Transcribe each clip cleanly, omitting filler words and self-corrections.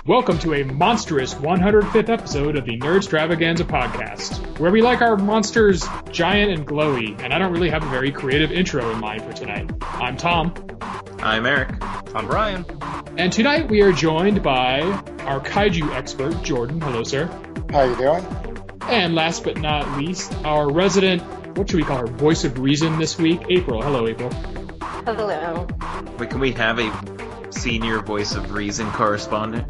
Welcome to a monstrous 105th episode of the Nerdstravaganza podcast, where we like our monsters giant and glowy, and I don't really have a very creative intro in mind for tonight. I'm Tom. I'm Eric. I'm Brian. And tonight we are joined by our kaiju expert, Jordan. Hello, sir. How you doing? And last but not least, our resident, what should we call her, voice of reason this week, April. Hello, April. Hello. Wait, can we have a senior voice of reason correspondent?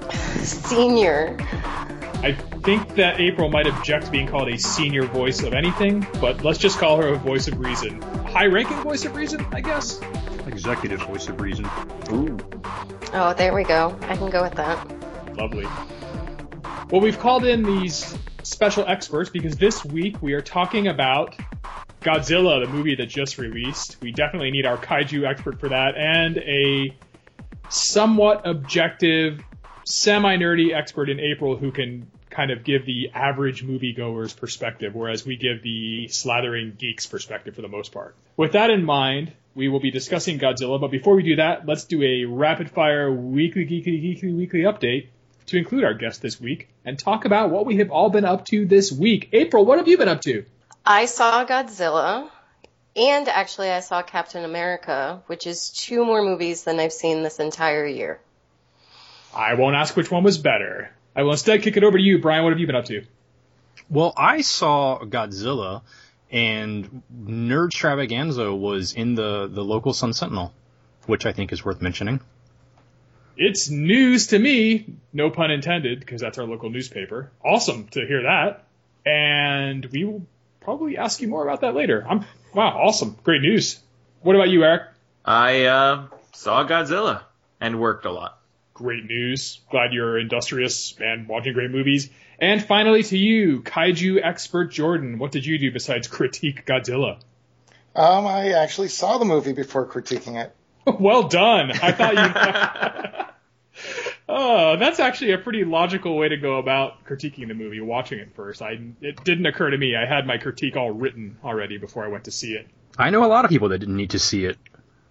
Senior. I think that April might object to being called a senior voice of anything, but let's just call her a voice of reason. A high-ranking voice of reason, I guess? Executive voice of reason. Ooh. Oh, there we go. I can go with that. Lovely. Well, we've called in these special experts because this week we are talking about Godzilla, the movie that just released. We definitely need our kaiju expert for that, and a somewhat objective, semi-nerdy expert in April who can kind of give the average moviegoer's perspective, whereas we give the slathering geek's perspective for the most part. With that in mind, we will be discussing Godzilla, but before we do that, let's do a rapid-fire weekly update to include our guest this week and talk about what we have all been up to this week. April, what have you been up to? I saw Godzilla, and actually I saw Captain America, which is 2 more movies than I've seen this entire year. I won't ask which one was better. I will instead kick it over to you, Brian. What have you been up to? Well, I saw Godzilla, and Nerdstravaganza was in the local Sun Sentinel, which I think is worth mentioning. It's news to me, no pun intended, because that's our local newspaper. Awesome to hear that. And we will probably ask you more about that later. Wow, awesome. Great news. What about you, Eric? I saw Godzilla and worked a lot. Great news. Glad you're industrious and watching great movies. And finally to you, kaiju expert Jordan. What did you do besides critique Godzilla? I actually saw the movie before critiquing it. Well done. I thought you... Oh, that's actually a pretty logical way to go about critiquing the movie, watching it first. It didn't occur to me. I had my critique all written already before I went to see it. I know a lot of people that didn't need to see it.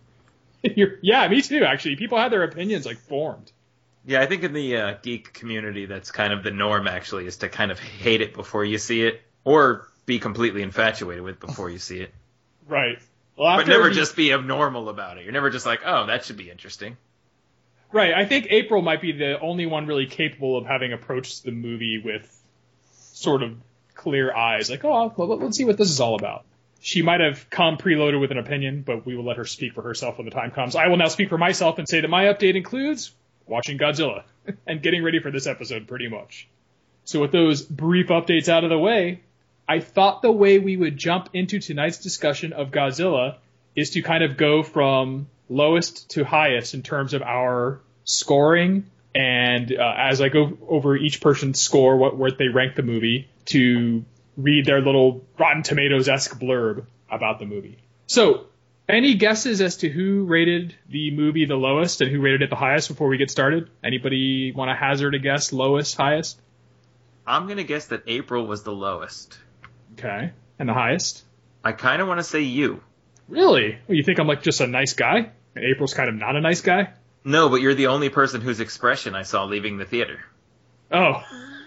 Yeah, me too, actually. People had their opinions, formed. Yeah, I think in the geek community, that's kind of the norm, actually, is to kind of hate it before you see it, or be completely infatuated with it before you see it. Right. Well, but never just be abnormal about it. You're never just like, oh, that should be interesting. Right. I think April might be the only one really capable of having approached the movie with sort of clear eyes. Let's see what this is all about. She might have come preloaded with an opinion, but we will let her speak for herself when the time comes. I will now speak for myself and say that my update includes watching Godzilla and getting ready for this episode pretty much. So with those brief updates out of the way, I thought the way we would jump into tonight's discussion of Godzilla is to kind of go from lowest to highest in terms of our scoring, and as I go over each person's score, where they rank the movie, to read their little Rotten Tomatoes-esque blurb about the movie. So, any guesses as to who rated the movie the lowest and who rated it the highest before we get started? Anybody want to hazard a guess, lowest, highest? I'm going to guess that April was the lowest. Okay. And the highest? I kind of want to say you. Really? Well, you think I'm just a nice guy? And April's kind of not a nice guy? No, but you're the only person whose expression I saw leaving the theater. Oh.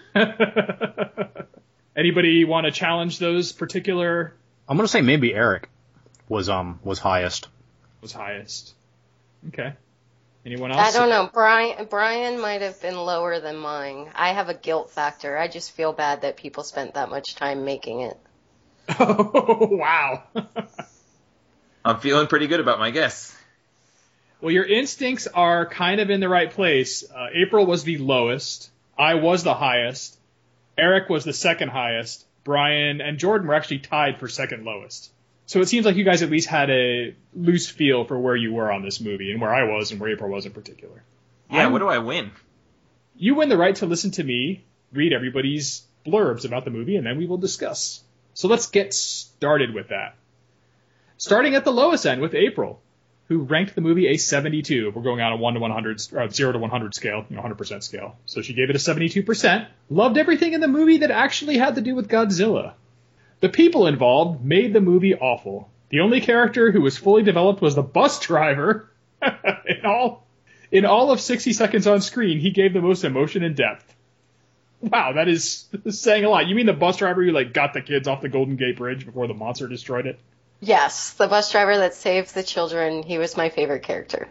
Anybody want to challenge those particular? I'm going to say maybe Eric was highest. Was highest. Okay. Anyone else? I don't know. Brian might have been lower than mine. I have a guilt factor. I just feel bad that people spent that much time making it. Oh, wow. I'm feeling pretty good about my guess. Well, your instincts are kind of in the right place. April was the lowest. I was the highest. Eric was the second highest. Brian and Jordan were actually tied for second lowest. So it seems like you guys at least had a loose feel for where you were on this movie and where I was and where April was in particular. Yeah, what do I win? You win the right to listen to me read everybody's blurbs about the movie, and then we will discuss. So let's get started with that. Starting at the lowest end with April, who ranked the movie a 72. We're going on a 1 to 100, 0 to 100 scale, 100% scale. So she gave it a 72%. Loved everything in the movie that actually had to do with Godzilla. The people involved made the movie awful. The only character who was fully developed was the bus driver. In all of 60 seconds on screen, he gave the most emotion and depth. Wow, that is saying a lot. You mean the bus driver who got the kids off the Golden Gate Bridge before the monster destroyed it? Yes, the bus driver that saved the children. He was my favorite character.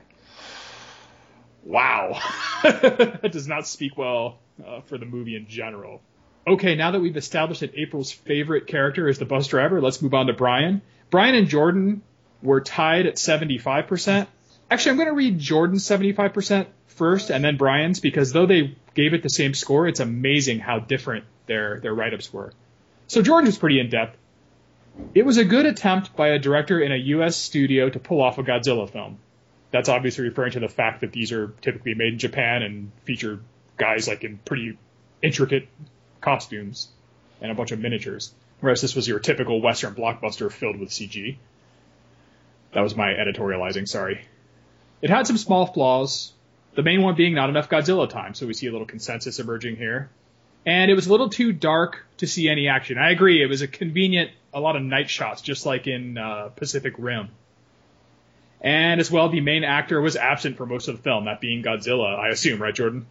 Wow. That does not speak well for the movie in general. Okay, now that we've established that April's favorite character is the bus driver, let's move on to Brian. Brian and Jordan were tied at 75%. Actually, I'm going to read Jordan's 75% first and then Brian's, because though they gave it the same score, it's amazing how different their write-ups were. So Jordan was pretty in-depth. It was a good attempt by a director in a U.S. studio to pull off a Godzilla film. That's obviously referring to the fact that these are typically made in Japan and feature guys in pretty intricate costumes and a bunch of miniatures, whereas this was your typical Western blockbuster filled with CG. That was my editorializing, sorry. It had some small flaws, the main one being not enough Godzilla time, so we see a little consensus emerging here. And it was a little too dark to see any action. I agree, it was a lot of night shots, just like in Pacific Rim. And as well, the main actor was absent for most of the film, that being Godzilla, I assume, right, Jordan?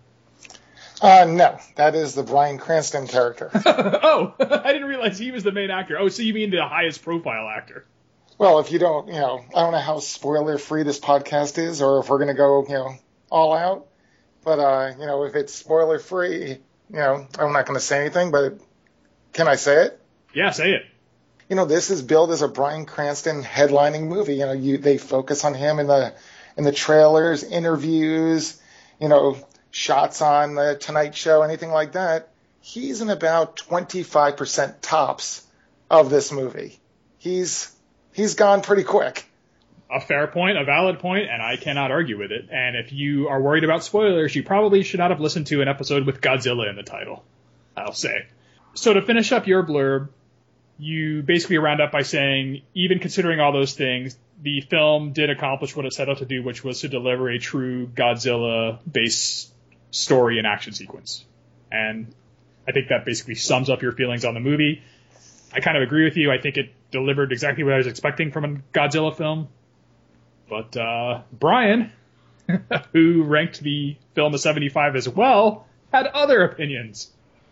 No, that is the Bryan Cranston character. Oh, I didn't realize he was the main actor. Oh, so you mean the highest profile actor? Well, if you don't, I don't know how spoiler-free this podcast is, or if we're going to go, all out. But, if it's spoiler-free, I'm not going to say anything, but can I say it? Yeah, say it. This is billed as a Bryan Cranston headlining movie. They focus on him in the trailers, interviews, shots on the Tonight Show, anything like that. He's in about 25% tops of this movie. He's gone pretty quick. A fair point, a valid point, and I cannot argue with it. And if you are worried about spoilers, you probably should not have listened to an episode with Godzilla in the title, I'll say. So to finish up your blurb, you basically round up by saying, even considering all those things, the film did accomplish what it set out to do, which was to deliver a true Godzilla-based story and action sequence. And I think that basically sums up your feelings on the movie. I kind of agree with you. I think it delivered exactly what I was expecting from a Godzilla film. But Brian, who ranked the film a 75 as well, had other opinions.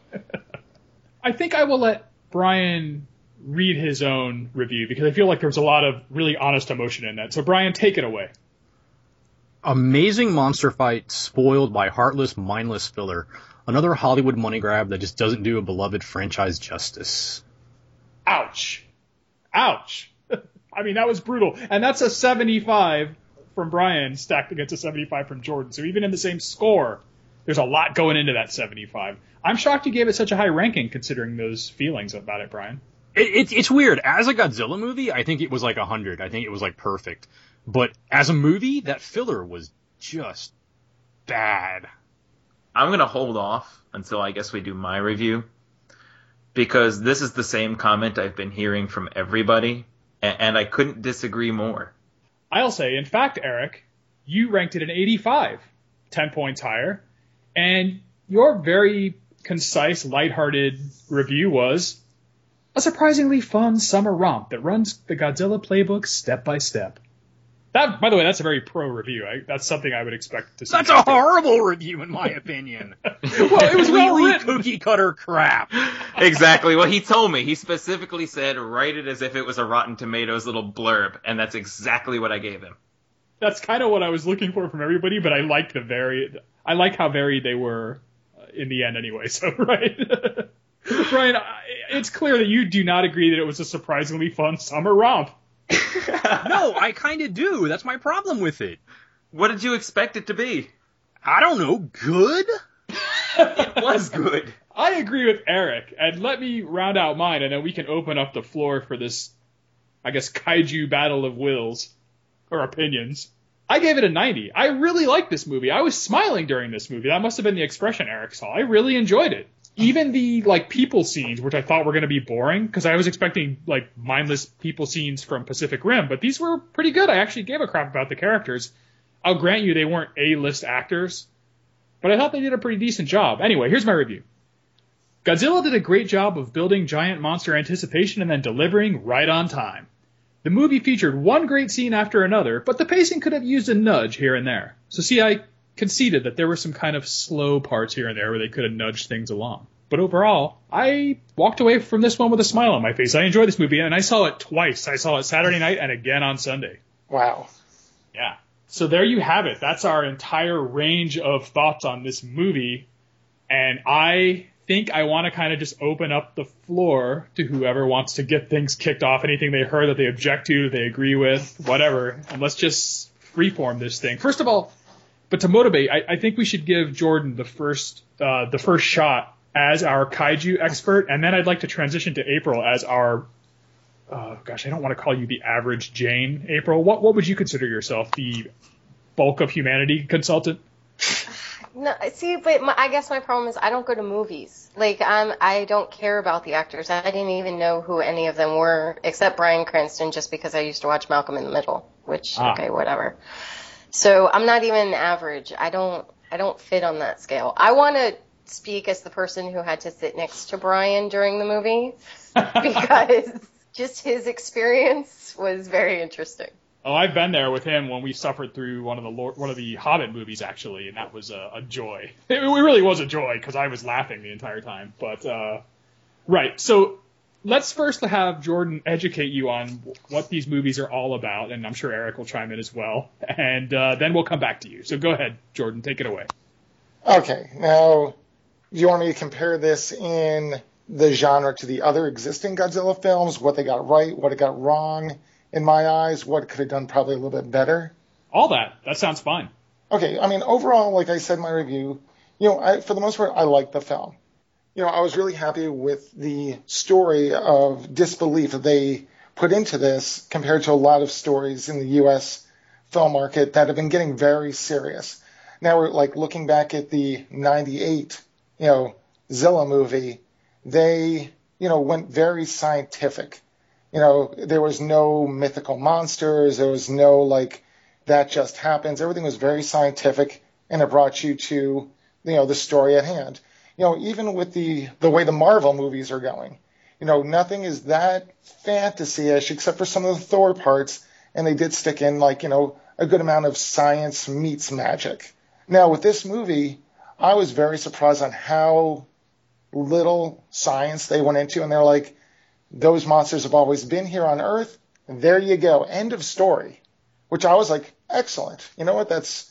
I think I will let Brian read his own review, because I feel like there's a lot of really honest emotion in that. So Brian, take it away. Amazing monster fight spoiled by heartless, mindless filler. Another Hollywood money grab that just doesn't do a beloved franchise justice. Ouch. Ouch. I mean, that was brutal. And that's a 75 from Brian stacked against a 75 from Jordan. So even in the same score, there's a lot going into that 75. I'm shocked you gave it such a high ranking considering those feelings about it, Brian. It's weird. As a Godzilla movie, I think it was 100. I think it was perfect. But as a movie, that filler was just bad. I'm going to hold off until I guess we do my review, because this is the same comment I've been hearing from everybody, and I couldn't disagree more. I'll say, in fact, Eric, you ranked it an 85, 10 points higher, and your very concise, lighthearted review was a surprisingly fun summer romp that runs the Godzilla playbook step by step. That, by the way, that's a very pro review. That's something I would expect to see. That's a horrible review, in my opinion. Well, it was well written. Cookie cutter crap. Exactly. Well, he told me. He specifically said, write it as if it was a Rotten Tomatoes little blurb, and that's exactly what I gave him. That's kind of what I was looking for from everybody, but I like how varied they were in the end anyway. So, right. Brian, it's clear that you do not agree that it was a surprisingly fun summer romp. No, I kind of do. That's my problem with it. What did you expect it to be? I don't know. Good? It was good. I agree with Eric, and let me round out mine, and then we can open up the floor for this, I guess, kaiju battle of wills, or opinions. I gave it a 90. I really liked this movie. I was smiling during this movie. That must have been the expression Eric saw. I really enjoyed it. Even the, people scenes, which I thought were going to be boring, because I was expecting, mindless people scenes from Pacific Rim, but these were pretty good. I actually gave a crap about the characters. I'll grant you they weren't A-list actors, but I thought they did a pretty decent job. Anyway, here's my review. Godzilla did a great job of building giant monster anticipation and then delivering right on time. The movie featured one great scene after another, but the pacing could have used a nudge here and there. So see, I conceded that there were some kind of slow parts here and there where they could have nudged things along. But overall, I walked away from this one with a smile on my face. I enjoyed this movie, and I saw it twice. I saw it Saturday night and again on Sunday. Wow. Yeah. So there you have it. That's our entire range of thoughts on this movie. And I think I want to kind of just open up the floor to whoever wants to get things kicked off, anything they heard that they object to, they agree with, whatever. And let's just freeform this thing. First of all, but to motivate, I think we should give Jordan the first shot as our kaiju expert, and then I'd like to transition to April as our, I don't want to call you the average Jane, April. What would you consider yourself, the bulk of humanity consultant? No, see, but I guess my problem is I don't go to movies. Like, I don't care about the actors. I didn't even know who any of them were, except Bryan Cranston, just because I used to watch Malcolm in the Middle, which, okay, whatever. So I'm not even average. I don't fit on that scale. I want to speak as the person who had to sit next to Brian during the movie because just his experience was very interesting. Oh, I've been there with him when we suffered through one of the Hobbit movies, actually, and that was a joy. It really was a joy because I was laughing the entire time. But right, so let's first have Jordan educate you on what these movies are all about, and I'm sure Eric will chime in as well, and then we'll come back to you. So go ahead, Jordan, take it away. Okay, now, do you want me to compare this in the genre to the other existing Godzilla films, what they got right, what it got wrong, in my eyes, what it could have done probably a little bit better? All that. That sounds fine. Okay, I mean, overall, like I said in my review, for the most part, I liked the film. I was really happy with the story of disbelief that they put into this compared to a lot of stories in the U.S. film market that have been getting very serious. Now we're like looking back at the 98, Zilla movie, they, went very scientific. There was no mythical monsters. There was no, that just happens. Everything was very scientific, and it brought you to, the story at hand. Even with the way the Marvel movies are going, nothing is that fantasy-ish except for some of the Thor parts, and they did stick in, a good amount of science meets magic. Now, with this movie, I was very surprised on how little science they went into, and they're like, those monsters have always been here on Earth. There you go. End of story. Which I was like, excellent. You know what? That's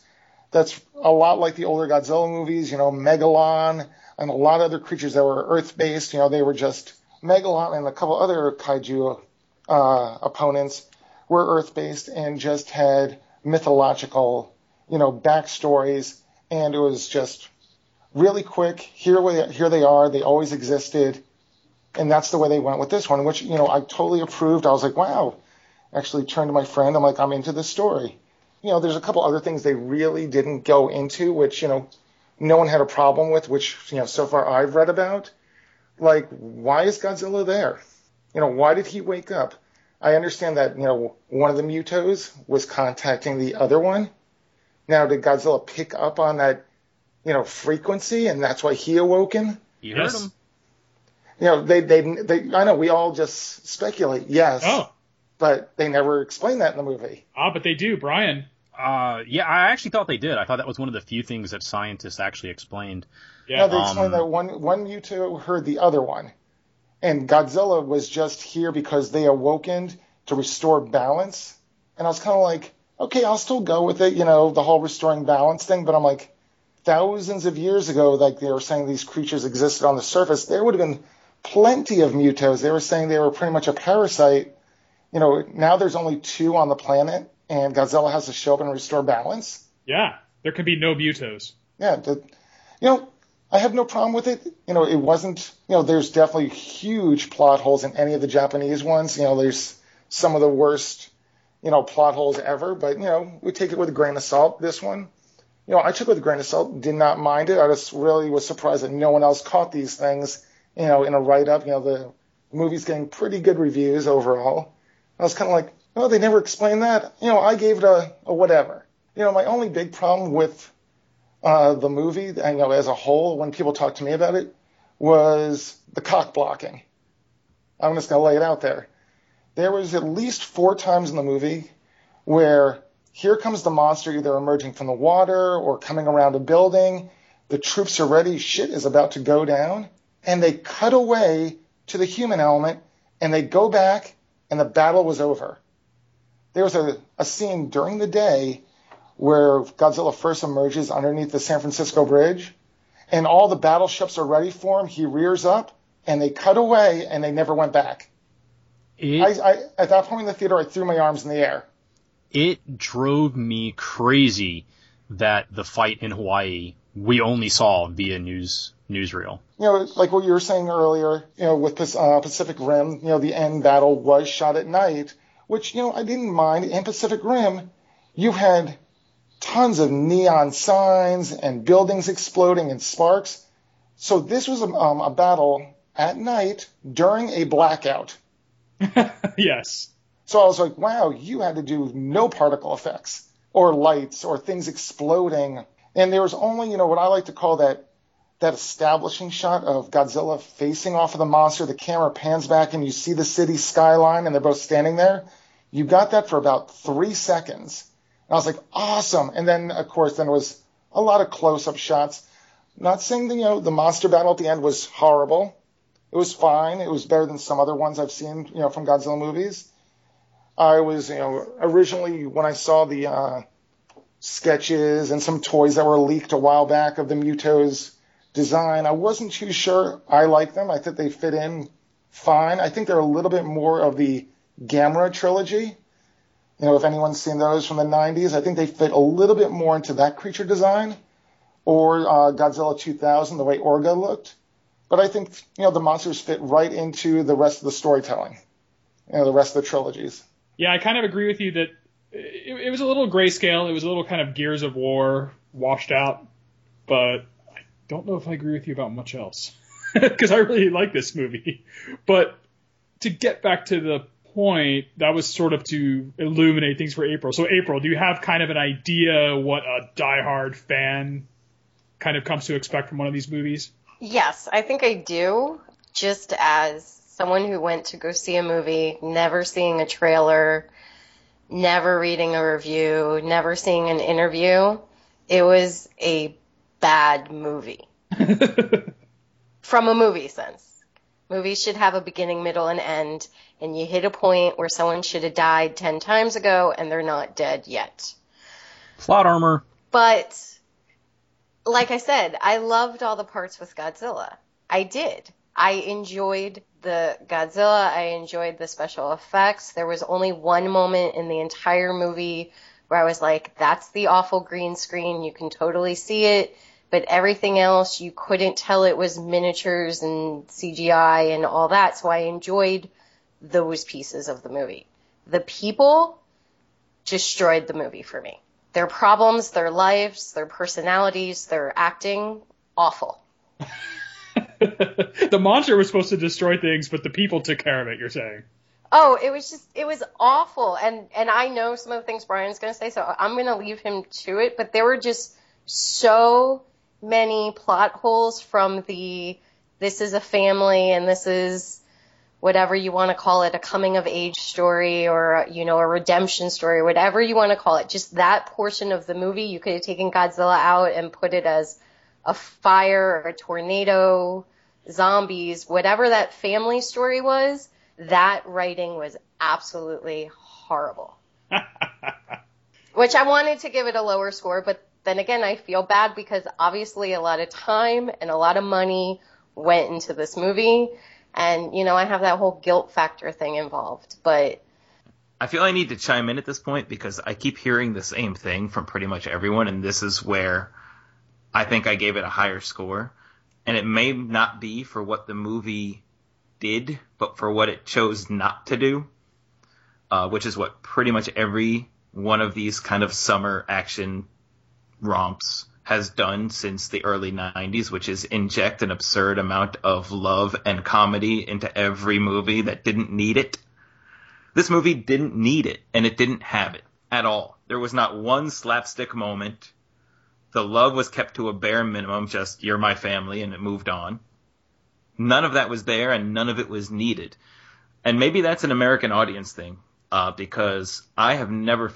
a lot like the older Godzilla movies, Megalon and a lot of other creatures that were Earth-based. They were just Megalon and a couple other kaiju opponents were Earth-based and just had mythological, backstories. And it was just really quick. Here they are. They always existed. And that's the way they went with this one, which, I totally approved. I was like, wow. Actually turned to my friend. I'm like, I'm into this story. There's a couple other things they really didn't go into, which, no one had a problem with, which, so far I've read about. Like, why is Godzilla there? Why did he wake up? I understand that, one of the Mutos was contacting the other one. Now, did Godzilla pick up on that, frequency, and that's why he awoken? You heard him. They I know we all just speculate, yes. Oh. But they never explain that in the movie. But they do, Brian. Yeah, I actually thought they did. I thought that was one of the few things that scientists actually explained. Yeah, they explained that one Muto heard the other one. And Godzilla was just here because they awoken to restore balance. And I was kind of like, okay, I'll still go with it, the whole restoring balance thing. But I'm like, thousands of years ago, like they were saying these creatures existed on the surface, there would have been plenty of Mutos. They were saying they were pretty much a parasite. Now there's only 2 on the planet, and Godzilla has to show up and restore balance. Yeah, there can be no Mutos. Yeah, I have no problem with it. It wasn't, there's definitely huge plot holes in any of the Japanese ones. There's some of the worst, plot holes ever, but, we take it with a grain of salt. This one, I took it with a grain of salt, did not mind it. I just really was surprised that no one else caught these things, in a write-up. The movie's getting pretty good reviews overall. I was kind of like, oh, they never explained that. I gave it a whatever. My only big problem with the movie, as a whole, when people talk to me about it, was the cock blocking. I'm just going to lay it out there. There was at least 4 times in the movie where here comes the monster either emerging from the water or coming around a building. The troops are ready. Shit is about to go down. And they cut away to the human element, and they go back, and the battle was over. There was a scene during the day where Godzilla first emerges underneath the San Francisco Bridge, and all the battleships are ready for him. He rears up, and they cut away, and they never went back. At that point in the theater, I threw my arms in the air. It drove me crazy that the fight in Hawaii we only saw via newsreel. You know, like what you were saying earlier, you know, with Pacific Rim, you know, the end battle was shot at night, which, you know, I didn't mind. In Pacific Rim, you had tons of neon signs and buildings exploding and sparks. So this was a battle at night during a blackout. Yes. So I was like, wow, you had to do no particle effects or lights or things exploding. And there was only, you know, what I like to call that establishing shot of Godzilla facing off of the monster. The camera pans back and you see the city skyline and they're both standing there. You got that for about 3 seconds. And I was like, awesome. And then, of course, there was a lot of close-up shots. Not saying that, you know, the monster battle at the end was horrible. It was fine. It was better than some other ones I've seen, you know, from Godzilla movies. I was, you know, originally when I saw the sketches and some toys that were leaked a while back of the Muto's design, I wasn't too sure I like them. I think they fit in fine. I think they're a little bit more of the Gamera trilogy. You know, if anyone's seen those from the 90s, I think they fit a little bit more into that creature design, or Godzilla 2000, the way Orga looked. But I think, you know, the monsters fit right into the rest of the storytelling, you know, the rest of the trilogies. Yeah, I kind of agree with you that it was a little grayscale. It was a little kind of Gears of War washed out, but I don't know if I agree with you about much else because I really like this movie. But to get back to the point, that was sort of to illuminate things for April. So April, do you have kind of an idea what a diehard fan kind of comes to expect from one of these movies? Yes, I think I do. Just as someone who went to go see a movie, never seeing a trailer, never reading a review, never seeing an interview, it was a bad movie. From a movie sense. Movies should have a beginning, middle, and end, and you hit a point where someone should have died 10 times ago, and they're not dead yet. Plot armor. But, like I said, I loved all the parts with Godzilla. I did. I enjoyed the Godzilla. I enjoyed the special effects. There was only one moment in the entire movie where I was like, that's the awful green screen. You can totally see it. But everything else, you couldn't tell it was miniatures and CGI and all that. So I enjoyed those pieces of the movie. The people destroyed the movie for me. Their problems, their lives, their personalities, their acting, awful. The monster was supposed to destroy things, but the people took care of it, you're saying. Oh, it was awful. And I know some of the things Brian's going to say, so I'm going to leave him to it. But there were just so many plot holes from this is a family and this is whatever you want to call it, a coming of age story or, you know, a redemption story, whatever you want to call it. Just that portion of the movie, you could have taken Godzilla out and put it as a fire or a tornado, zombies, whatever that family story was, that writing was absolutely horrible. Which I wanted to give it a lower score, but then again, I feel bad because obviously a lot of time and a lot of money went into this movie. And, you know, I have that whole guilt factor thing involved, but I feel I need to chime in at this point because I keep hearing the same thing from pretty much everyone, and this is where I think I gave it a higher score. And it may not be for what the movie did, but for what it chose not to do, which is what pretty much every one of these kind of summer action romps has done since the early 90s, which is inject an absurd amount of love and comedy into every movie that didn't need it. This movie didn't need it, and it didn't have it at all. There was not one slapstick moment. The love was kept to a bare minimum, just you're my family, and it moved on. None of that was there, and none of it was needed. And maybe that's an American audience thing, because I have never felt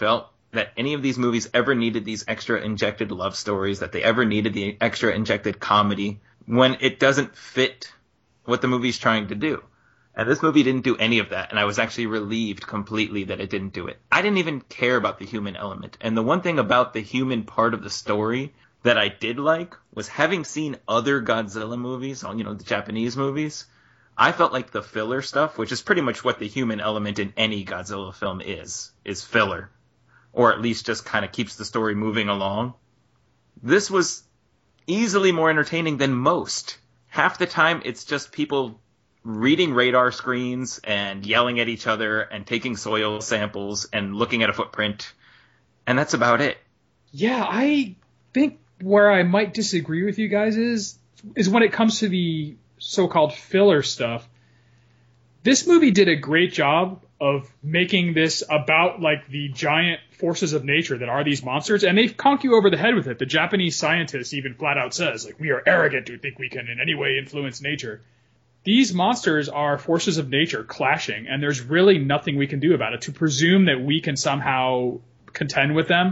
that any of these movies ever needed these extra injected love stories, that they ever needed the extra injected comedy, when it doesn't fit what the movie's trying to do. And this movie didn't do any of that, and I was actually relieved completely that it didn't do it. I didn't even care about the human element. And the one thing about the human part of the story that I did like was, having seen other Godzilla movies, the Japanese movies, I felt like the filler stuff, which is pretty much what the human element in any Godzilla film is filler. Or at least just kind of keeps the story moving along. This was easily more entertaining than most. Half the time, it's just people reading radar screens and yelling at each other and taking soil samples and looking at a footprint. And that's about it. Yeah, I think where I might disagree with you guys is when it comes to the so-called filler stuff. This movie did a great job of making this about like the giant forces of nature that are these monsters, and they conk you over the head with it. The Japanese scientist even flat out says, like, we are arrogant to think we can in any way influence nature. These monsters are forces of nature clashing, and there's really nothing we can do about it. To presume that we can somehow contend with them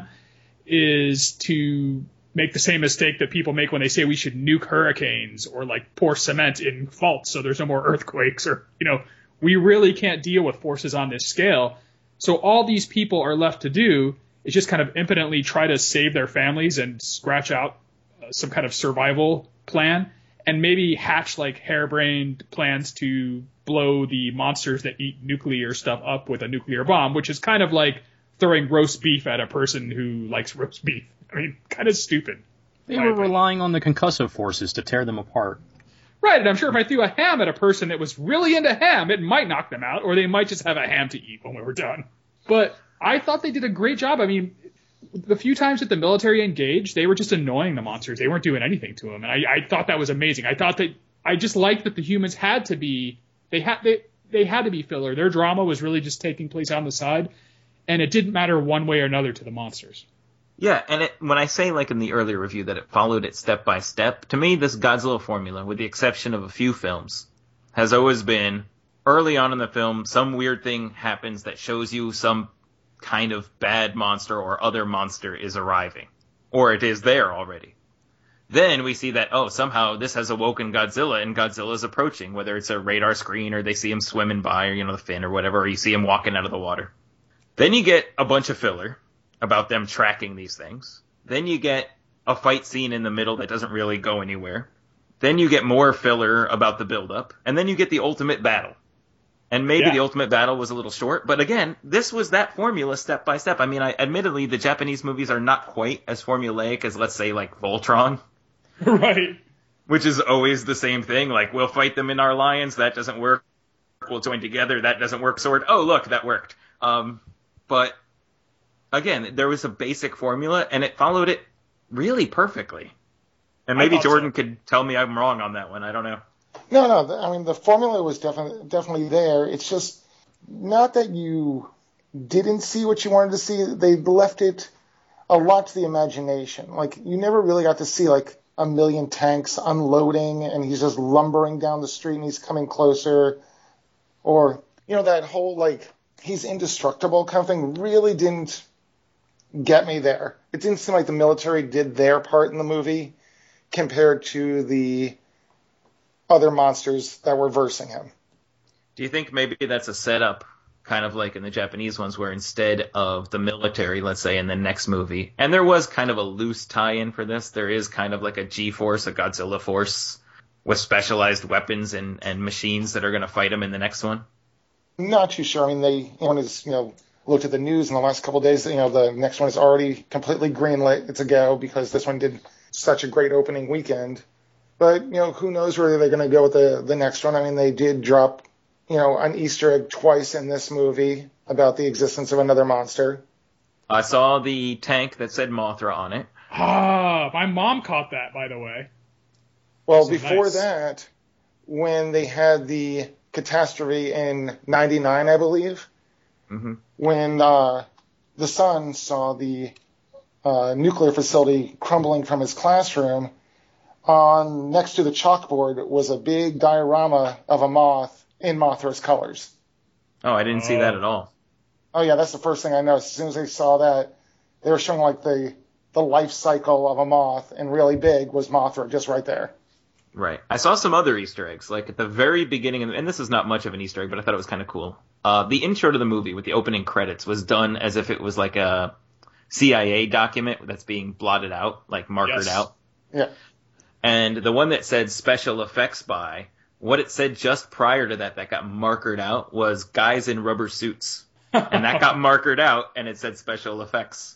is to make the same mistake that people make when they say we should nuke hurricanes or like pour cement in faults so there's no more earthquakes, or, we really can't deal with forces on this scale. So all these people are left to do is just kind of impotently try to save their families and scratch out some kind of survival plan, and maybe hatch like harebrained plans to blow the monsters that eat nuclear stuff up with a nuclear bomb, which is kind of like throwing roast beef at a person who likes roast beef. I mean, kind of stupid. They were relying on the concussive forces to tear them apart. Right, and I'm sure if I threw a ham at a person that was really into ham, it might knock them out, or they might just have a ham to eat when we were done. But I thought they did a great job. I mean, the few times that the military engaged, they were just annoying the monsters. They weren't doing anything to them, and I thought that was amazing. I just liked that the humans had to be, they had to be filler. Their drama was really just taking place on the side, and it didn't matter one way or another to the monsters. Yeah, and when I say, like in the earlier review, that it followed it step by step, to me, this Godzilla formula, with the exception of a few films, has always been, early on in the film, some weird thing happens that shows you some kind of bad monster or other monster is arriving. Or it is there already. Then we see that, somehow this has awoken Godzilla, and Godzilla's approaching, whether it's a radar screen, or they see him swimming by, or, the fin, or whatever, or you see him walking out of the water. Then you get a bunch of filler about them tracking these things. Then you get a fight scene in the middle that doesn't really go anywhere. Then you get more filler about the buildup. And then you get the ultimate battle. And maybe the ultimate battle was a little short, but again, this was that formula step by step. I mean, admittedly, the Japanese movies are not quite as formulaic as, let's say, like Voltron. Right. Which is always the same thing. Like, we'll fight them in our lines. That doesn't work. We'll join together. That doesn't work. Sword. Oh, look, that worked. But again, there was a basic formula, and it followed it really perfectly. And maybe Jordan could tell me I'm wrong on that one. I don't know. No. I mean, the formula was definitely there. It's just not that you didn't see what you wanted to see. They left it a lot to the imagination. Like, you never really got to see, like, a million tanks unloading, and he's just lumbering down the street, and he's coming closer. Or, that whole, like, he's indestructible kind of thing really didn't get me there. It didn't seem like the military did their part in the movie compared to the other monsters that were versing him. Do you think maybe that's a setup, kind of like in the Japanese ones, where instead of the military, let's say, in the next movie, and there was kind of a loose tie-in for this, there is kind of like a G-Force, a Godzilla Force, with specialized weapons and machines that are going to fight him in the next one? Not too sure. I mean, looked at the news in the last couple of days, the next one is already completely greenlit. It's a go because this one did such a great opening weekend. But, who knows where they're going to go with the next one. I mean, they did drop, an Easter egg twice in this movie about the existence of another monster. I saw the tank that said Mothra on it. Ah, my mom caught that, by the way. Well, so before that, when they had the catastrophe in 99, I believe, when the son saw the nuclear facility crumbling from his classroom, next to the chalkboard was a big diorama of a moth in Mothra's colors. Oh, I didn't see that at all. Oh, yeah, that's the first thing I noticed. As soon as I saw that, they were showing like the life cycle of a moth, and really big was Mothra just right there. Right. I saw some other Easter eggs, like at the very beginning, and this is not much of an Easter egg, but I thought it was kind of cool. The intro to the movie with the opening credits was done as if it was like a CIA document that's being blotted out, like markered out. Yeah. And the one that said special effects by, what it said just prior to that got markered out was guys in rubber suits. And that got markered out, and it said special effects.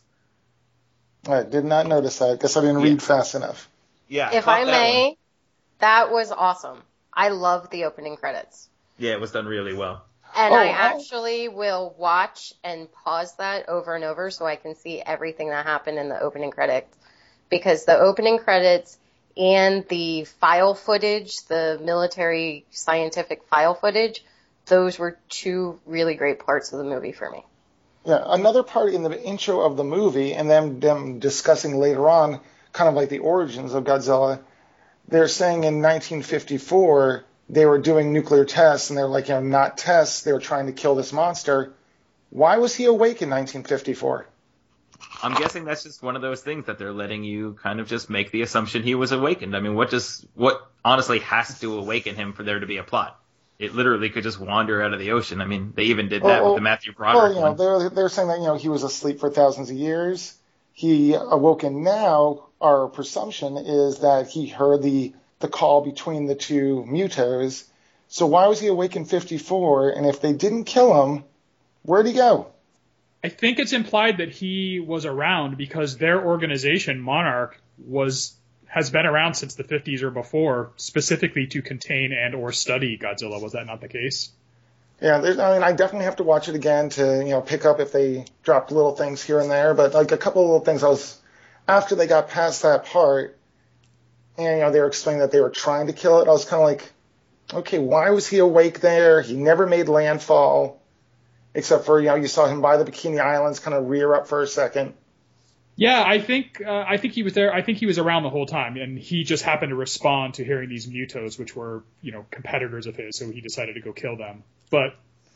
I did not notice that. Guess I didn't read fast enough. Yeah. If I may, that was awesome. I love the opening credits. Yeah, it was done really well. And I actually will watch and pause that over and over so I can see everything that happened in the opening credits. Because the opening credits and the file footage, the military scientific file footage, those were two really great parts of the movie for me. Yeah, another part in the intro of the movie, and them discussing later on kind of like the origins of Godzilla, they're saying in 1954 they were doing nuclear tests, and they're like, not tests, they were trying to kill this monster. Why was he awake in 1954? I'm guessing that's just one of those things that they're letting you kind of just make the assumption he was awakened. I mean, what honestly has to awaken him for there to be a plot? It literally could just wander out of the ocean. I mean, they even did that with the Matthew Broderick one. They're saying that, he was asleep for thousands of years. He awoken now. Our presumption is that he heard the call between the two Mutos. So why was he awake in 54? And if they didn't kill him, where'd he go? I think it's implied that he was around because their organization, Monarch, has been around since the 50s or before, specifically to contain and or study Godzilla. Was that not the case? Yeah, I definitely have to watch it again to, pick up if they dropped little things here and there. But like a couple of little things, after they got past that part, and they were explaining that they were trying to kill it, I was kind of like, okay, why was he awake there? He never made landfall, except for you saw him by the Bikini Islands, kind of rear up for a second. Yeah, I think he was there. I think he was around the whole time, and he just happened to respond to hearing these Mutos, which were, competitors of his, so he decided to go kill them. But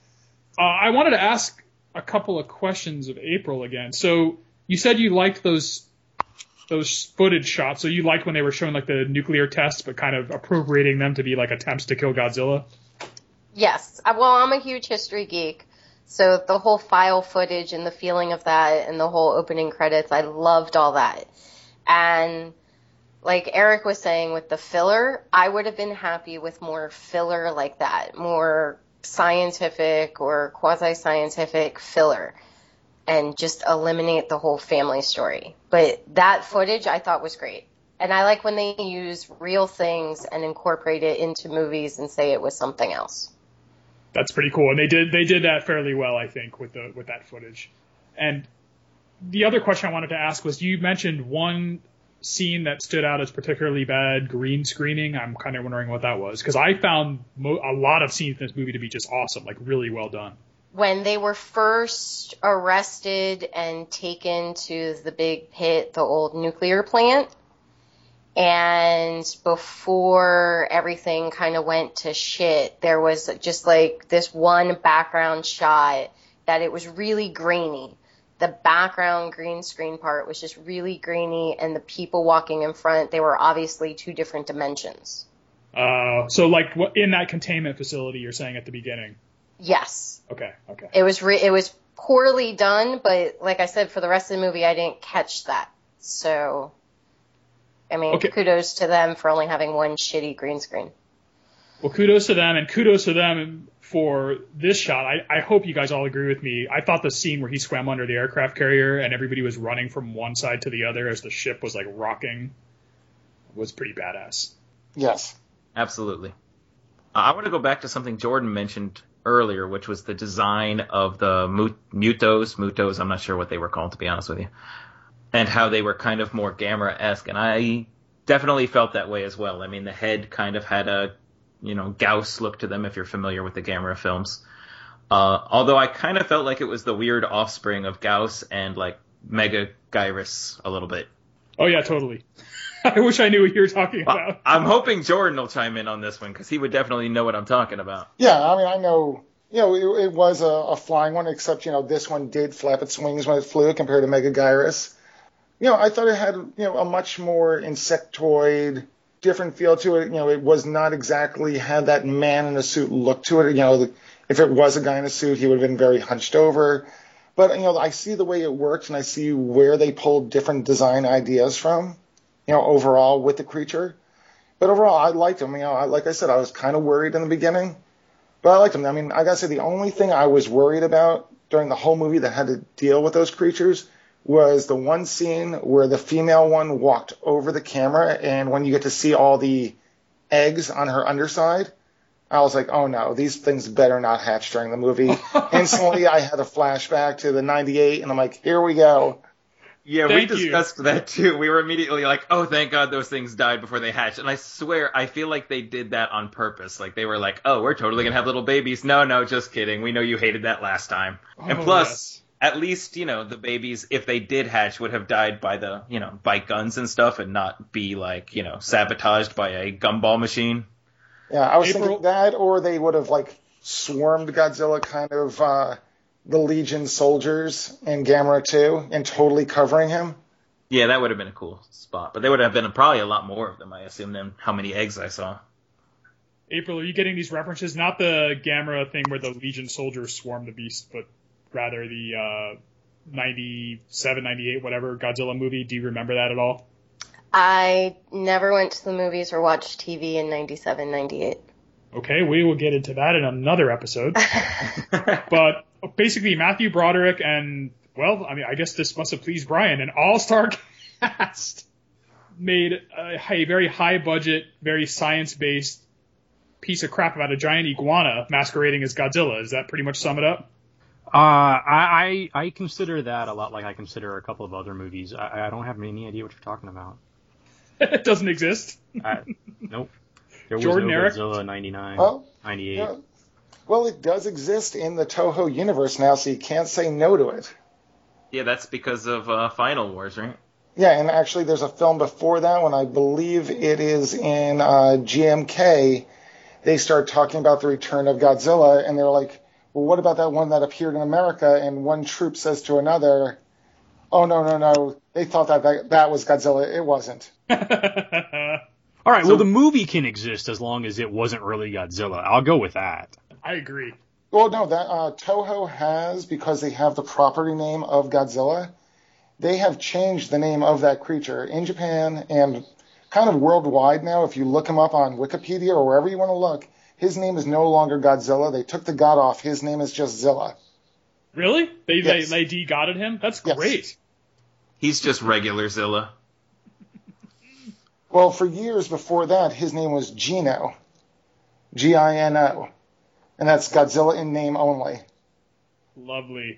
I wanted to ask a couple of questions of April again. So you said you liked those footage shots. So you liked when they were showing like the nuclear tests, but kind of appropriating them to be like attempts to kill Godzilla? Yes. Well, I'm a huge history geek. So the whole file footage and the feeling of that and the whole opening credits, I loved all that. And like Eric was saying with the filler, I would have been happy with more filler like that, more scientific or quasi-scientific filler, and just eliminate the whole family story. But that footage I thought was great. And I like when they use real things and incorporate it into movies and say it was something else. That's pretty cool, and they did that fairly well, I think, with that footage. And the other question I wanted to ask was, you mentioned one scene that stood out as particularly bad, green screening. I'm kind of wondering what that was, because I found a lot of scenes in this movie to be just awesome, like really well done. When they were first arrested and taken to the big pit, the old nuclear plant, and before everything kind of went to shit, there was just like this one background shot that it was really grainy. The background green screen part was just really grainy, and the people walking in front, they were obviously two different dimensions. So like in that containment facility you're saying at the beginning? Yes. Okay. It was poorly done, but like I said, for the rest of the movie, I didn't catch that. So, I mean, Kudos to them for only having one shitty green screen. Well, kudos to them, and kudos to them for this shot. I hope you guys all agree with me. I thought the scene where he swam under the aircraft carrier and everybody was running from one side to the other as the ship was like rocking was pretty badass. Yes. Absolutely. I want to go back to something Jordan mentioned earlier, which was the design of the Mutos, I'm not sure what they were called, to be honest with you, and how they were kind of more Gamera-esque, and I definitely felt that way as well. I mean, the head kind of had a, Gauss look to them, if you're familiar with the Gamera films. Although I kind of felt like it was the weird offspring of Gauss and, like, Mega Gyrus a little bit. Oh, yeah, totally. I wish I knew what you were talking about. I'm hoping Jordan will chime in on this one, because he would definitely know what I'm talking about. Yeah, I mean, I know, it was a flying one, except, this one did flap its wings when it flew compared to Megaguirus. I thought it had, a much more insectoid, different feel to it. It was not exactly had that man in a suit look to it. If it was a guy in a suit, he would have been very hunched over. But, I see the way it worked, and I see where they pulled different design ideas from, overall with the creature. But overall, I liked him. Like I said, I was kind of worried in the beginning. But I liked him. I mean, I gotta say, the only thing I was worried about during the whole movie that had to deal with those creatures was the one scene where the female one walked over the camera, and when you get to see all the eggs on her underside, I was like, oh no, these things better not hatch during the movie. Instantly, I had a flashback to the 98, and I'm like, here we go. Yeah, we discussed that too. We were immediately like, oh, thank God those things died before they hatched. And I swear, I feel like they did that on purpose. Like, they were like, oh, we're totally going to have little babies. No, just kidding. We know you hated that last time. And plus, at least, the babies, if they did hatch, would have died by by guns and stuff and not be like, sabotaged by a gumball machine. Yeah, I was thinking that, or they would have swarmed Godzilla kind of, the Legion soldiers in Gamera 2 and totally covering him. Yeah, that would have been a cool spot. But there would have been probably a lot more of them, I assume, than how many eggs I saw. April, are you getting these references? Not the Gamera thing where the Legion soldiers swarm the beast, but rather the 97, 98, whatever Godzilla movie. Do you remember that at all? I never went to the movies or watched TV in 97, 98. Okay, we will get into that in another episode. But basically, Matthew Broderick and, I guess this must have pleased Brian, an all-star cast made a very high-budget, very science-based piece of crap about a giant iguana masquerading as Godzilla. Does that pretty much sum it up? I consider that a lot like I consider a couple of other movies. I don't have any idea what you're talking about. It doesn't exist. Nope. There was Jordan, no Eric? Godzilla 99, 98. Yeah. Well, it does exist in the Toho universe now, so you can't say no to it. Yeah, that's because of Final Wars, right? Yeah, and actually there's a film before that one. I believe it is in GMK. They start talking about the return of Godzilla, and they're like, well, what about that one that appeared in America? And one troop says to another, oh, no. They thought that was Godzilla. It wasn't. All right, well, the movie can exist as long as it wasn't really Godzilla. I'll go with that. I agree. Well, no, that Toho has, because they have the property name of Godzilla, they have changed the name of that creature in Japan and kind of worldwide now. If you look him up on Wikipedia or wherever you want to look, his name is no longer Godzilla. They took the God off. His name is just Zilla. Really? Yes. They de-godded him? That's great. Yes. He's just regular Zilla. Well, for years before that, his name was Gino. Gino. And that's Godzilla in name only. Lovely.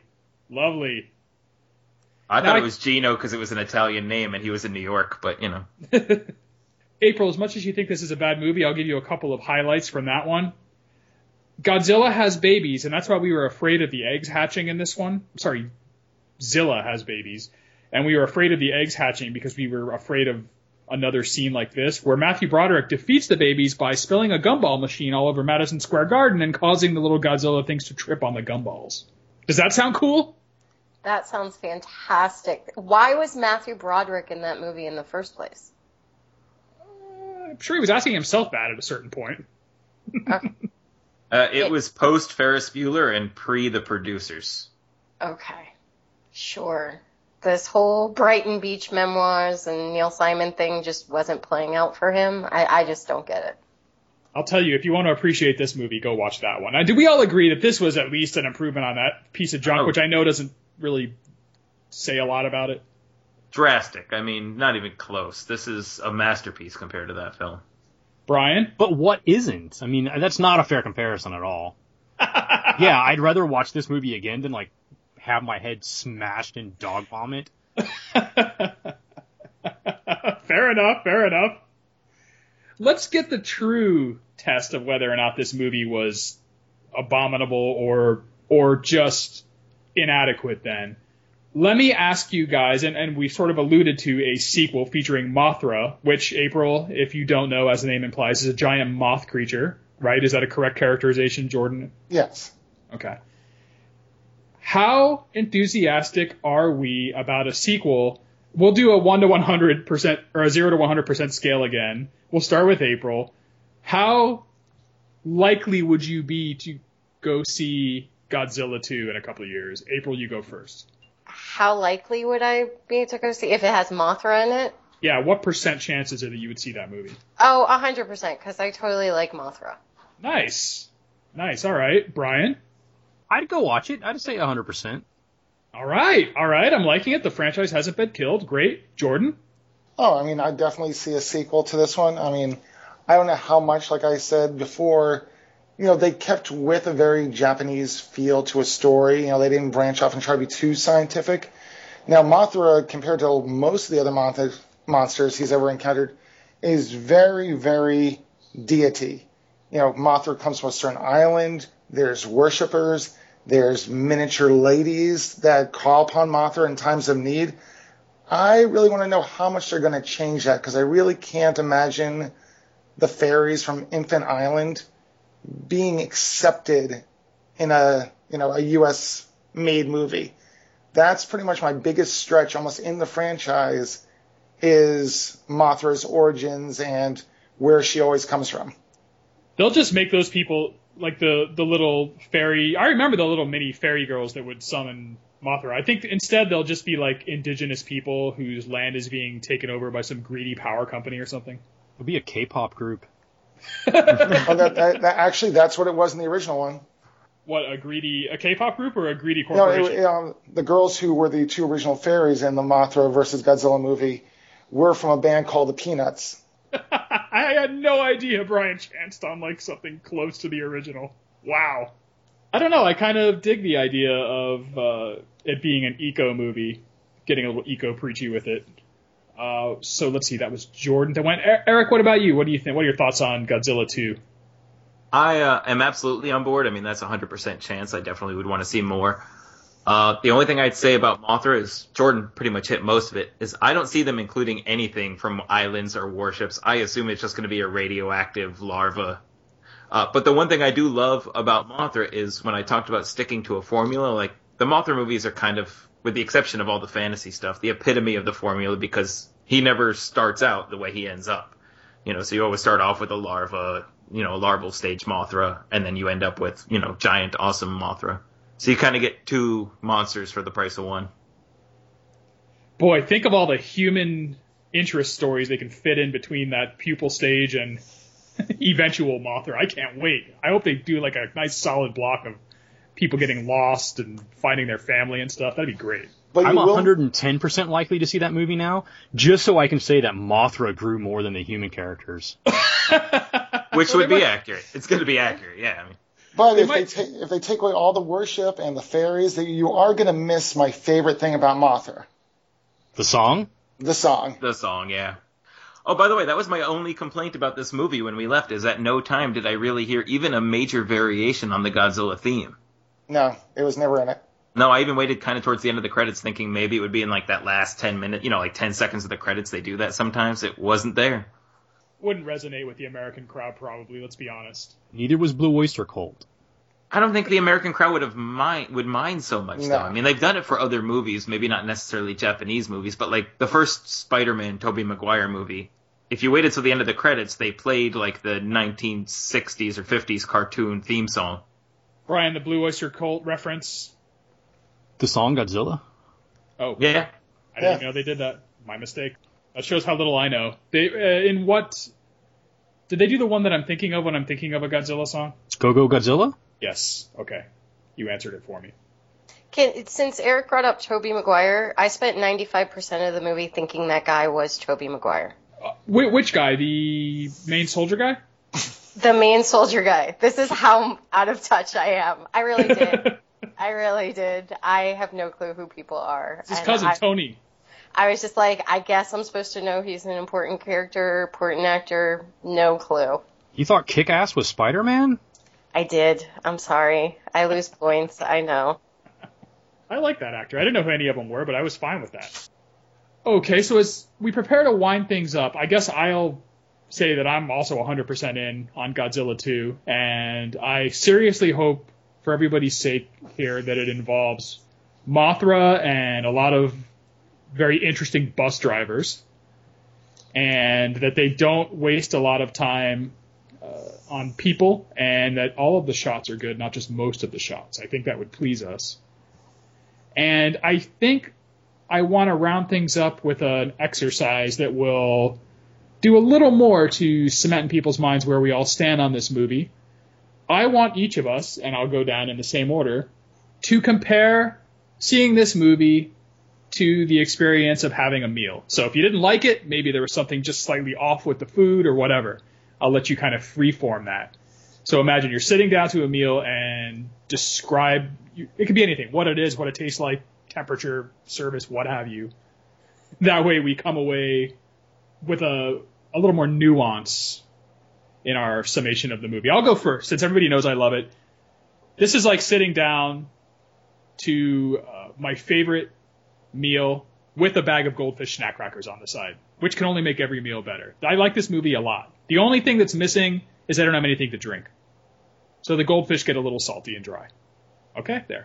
I thought it was Gino because it was an Italian name and he was in New York, but April, as much as you think this is a bad movie, I'll give you a couple of highlights from that one. Godzilla has babies, and that's why we were afraid of the eggs hatching in this one. Sorry, Zilla has babies. And we were afraid of the eggs hatching because we were afraid of another scene like this, where Matthew Broderick defeats the babies by spilling a gumball machine all over Madison Square Garden and causing the little Godzilla things to trip on the gumballs. Does that sound cool? That sounds fantastic. Why was Matthew Broderick in that movie in the first place? I'm sure he was asking himself that at a certain point. Okay. It was post Ferris Bueller and pre the producers. Okay. Sure. This whole Brighton Beach memoirs and Neil Simon thing just wasn't playing out for him. I just don't get it. I'll tell you, if you want to appreciate this movie, go watch that one. Do we all agree that this was at least an improvement on that piece of junk, which I know doesn't really say a lot about it? Drastic. I mean, not even close. This is a masterpiece compared to that film. Brian? But what isn't? I mean, that's not a fair comparison at all. Yeah, I'd rather watch this movie again than, have my head smashed in dog vomit. Fair enough. Let's get the true test of whether or not this movie was abominable or just inadequate then. Let me ask you guys, and we sort of alluded to a sequel featuring Mothra, which, April, if you don't know, as the name implies, is a giant moth creature, right? Is that a correct characterization, Jordan? Yes. Okay. How enthusiastic are we about a sequel? We'll do a 1 to 100% or a 0 to 100% scale again. We'll start with April. How likely would you be to go see Godzilla 2 in a couple of years? April, you go first. How likely would I be to go see if it has Mothra in it? Yeah, what percent chance is it that you would see that movie? Oh, 100%, because I totally like Mothra. Nice. Nice. All right. Brian? I'd go watch it. I'd say 100%. All right. All right. I'm liking it. The franchise hasn't been killed. Great. Jordan? Oh, I mean, I definitely see a sequel to this one. I mean, I don't know how much, like I said before, they kept with a very Japanese feel to a story. They didn't branch off and try to be too scientific. Now, Mothra, compared to most of the other monsters he's ever encountered, is very, very deity. Mothra comes from a certain island. There's worshippers. There's miniature ladies that call upon Mothra in times of need. I really want to know how much they're going to change that, because I really can't imagine the fairies from Infant Island being accepted in a U.S. made movie. That's pretty much my biggest stretch almost in the franchise, is Mothra's origins and where she always comes from. They'll just make those people like the little fairy. I remember the little mini fairy girls that would summon Mothra. I think instead they'll just be like indigenous people whose land is being taken over by some greedy power company or something. It'll be a K-pop group. Actually, that's what it was in the original one. What, a K-pop group or a greedy corporation? No, the girls who were the two original fairies in the Mothra versus Godzilla movie were from a band called the Peanuts. I had no idea Brian chanced on like something close to the original. Wow. I don't know. I kind of dig the idea of it being an eco movie, getting a little eco preachy with it. So let's see. That was Jordan that went. Eric, what about you? What do you think? What are your thoughts on Godzilla 2? I am absolutely on board. I mean, that's a 100% chance. I definitely would want to see more. The only thing I'd say about Mothra is Jordan pretty much hit most of it, is I don't see them including anything from islands or warships. I assume it's just going to be a radioactive larva. But the one thing I do love about Mothra is when I talked about sticking to a formula, like the Mothra movies are kind of, with the exception of all the fantasy stuff, the epitome of the formula, because he never starts out the way he ends up. So you always start off with a larva, a larval stage Mothra, and then you end up with, giant, awesome Mothra. So you kind of get two monsters for the price of one. Boy, think of all the human interest stories they can fit in between that pupil stage and eventual Mothra. I can't wait. I hope they do like a nice solid block of people getting lost and finding their family and stuff. That'd be great. But I'm 110% likely to see that movie now, just so I can say that Mothra grew more than the human characters. Which would be accurate. It's going to be accurate, yeah. I mean, but if they take away all the worship and the fairies, you are going to miss my favorite thing about Mothra. The song? The song. The song, yeah. Oh, by the way, that was my only complaint about this movie when we left, is at no time did I really hear even a major variation on the Godzilla theme. No, it was never in it. No, I even waited kind of towards the end of the credits thinking maybe it would be in like that last 10 minutes, like 10 seconds of the credits. They do that sometimes. It wasn't there. Wouldn't resonate with the American crowd, probably, let's be honest. Neither was Blue Oyster Cult. I don't think the American crowd would mind so much, though. I mean, they've done it for other movies, maybe not necessarily Japanese movies, but like the first Spider-Man Tobey Maguire movie, if you waited till the end of the credits, they played like the 1960s or 50s cartoon theme song. Brian, the Blue Oyster Cult reference? The song Godzilla? Oh. Yeah. I didn't know they did that. My mistake. That shows how little I know. They in what... Did they do the one that I'm thinking of when I'm thinking of a Godzilla song? Go Go Godzilla? Yes. Okay. You answered it for me. Since Eric brought up Tobey Maguire, I spent 95% of the movie thinking that guy was Tobey Maguire. Which guy? The main soldier guy? The main soldier guy. This is how out of touch I am. I really did. I really did. I have no clue who people are. It's his cousin, Tony. I was just like, I guess I'm supposed to know he's an important character, important actor. No clue. You thought Kick-Ass was Spider-Man? I did. I'm sorry. I lose points. I know. I like that actor. I didn't know who any of them were, but I was fine with that. Okay, so as we prepare to wind things up, I guess I'll say that I'm also 100% in on Godzilla 2, and I seriously hope for everybody's sake here, that it involves Mothra and a lot of very interesting bus drivers, and that they don't waste a lot of time on people, and that all of the shots are good, not just most of the shots. I think that would please us. And I think I want to round things up with an exercise that will do a little more to cement in people's minds where we all stand on this movie. I want each of us, and I'll go down in the same order, to compare seeing this movie to the experience of having a meal. So if you didn't like it, maybe there was something just slightly off with the food or whatever. I'll let you kind of freeform that. So imagine you're sitting down to a meal and describe, it could be anything, what it is, what it tastes like, temperature, service, what have you. That way we come away with a little more nuance in our summation of the movie. I'll go first, since everybody knows I love it. This is like sitting down to my favorite meal with a bag of Goldfish snack crackers on the side, which can only make every meal better. I like this movie a lot. The only thing that's missing is I don't have anything to drink. So the Goldfish get a little salty and dry. Okay, there.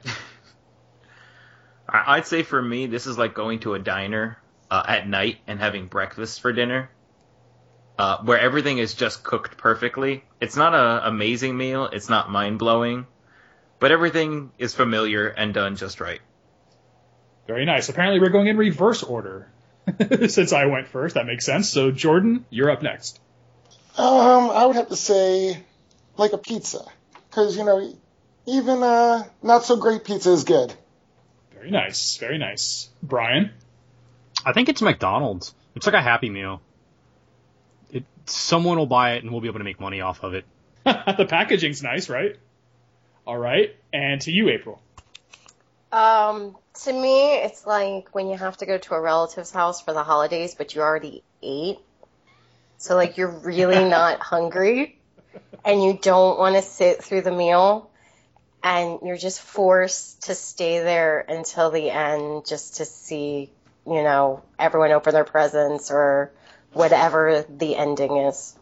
I'd say for me, this is like going to a diner at night and having breakfast for dinner, where everything is just cooked perfectly. It's not an amazing meal. It's not mind-blowing. But everything is familiar and done just right. Very nice. Apparently we're going in reverse order. Since I went first, that makes sense. So Jordan, you're up next. I would have to say like a pizza. Because, even not so great pizza is good. Very nice. Very nice. Brian? I think it's McDonald's. It's like a Happy Meal. Someone will buy it and we'll be able to make money off of it. The packaging's nice, right? All right. And to you, April. To me, it's like when you have to go to a relative's house for the holidays, but you already ate. So, like, you're really not hungry, and you don't want to sit through the meal, and you're just forced to stay there until the end just to see, everyone open their presents or whatever the ending is.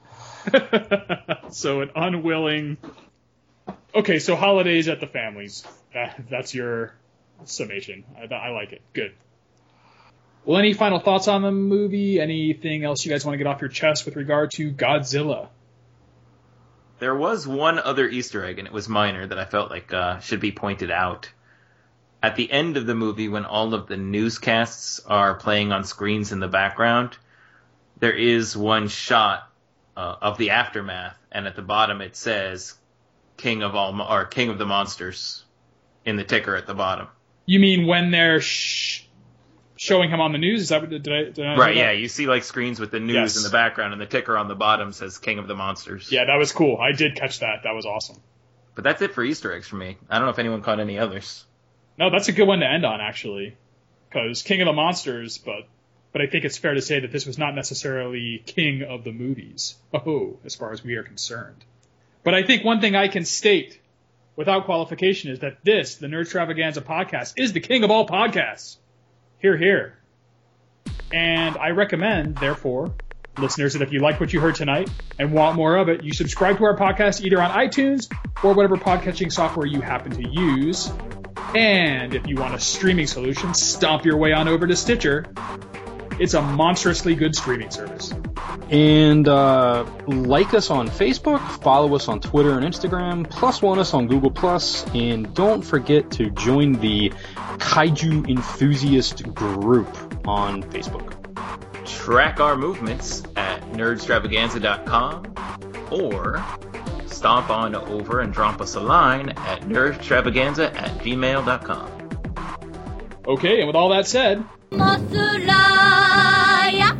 So an unwilling... Okay, so holidays at the families. That's your summation. I like it. Good. Well, any final thoughts on the movie? Anything else you guys want to get off your chest with regard to Godzilla? There was one other Easter egg, and it was minor, that I felt like should be pointed out. At the end of the movie, when all of the newscasts are playing on screens in the background, there is one shot of the aftermath, and at the bottom it says King of the Monsters in the ticker at the bottom. You mean when they're showing him on the news? Is that what did I right? Yeah, you see like screens with the news Yes. in the background, and the ticker on the bottom says King of the Monsters. Yeah, that was cool. I did catch that. That was awesome. But that's it for Easter eggs for me. I don't know if anyone caught any others. No, that's a good one to end on, actually, because King of the Monsters, but I think it's fair to say that this was not necessarily King of the movies. As far as we are concerned. But I think one thing I can state without qualification is that this, the Nerdstravaganza podcast, is the king of all podcasts. Hear, hear. And I recommend, therefore, listeners, that if you like what you heard tonight and want more of it, you subscribe to our podcast either on iTunes or whatever podcatching software you happen to use. And if you want a streaming solution, stomp your way on over to Stitcher. It's a monstrously good streaming service. And like us on Facebook, follow us on Twitter and Instagram, +1 us on Google+, and don't forget to join the Kaiju Enthusiast group on Facebook. Track our movements at nerdstravaganza.com or stomp on over and drop us a line at nerdstravaganza@gmail.com. Okay, and with all that said... Mosuraya,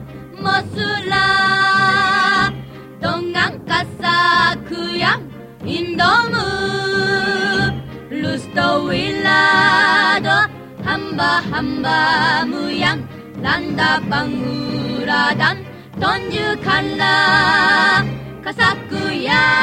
Mosura, Dongan Kasakuyang, Indomu, Lusto Willado, Hamba Hamba Muyang, Landa Banguradan, Donju Kala, Kasakuya.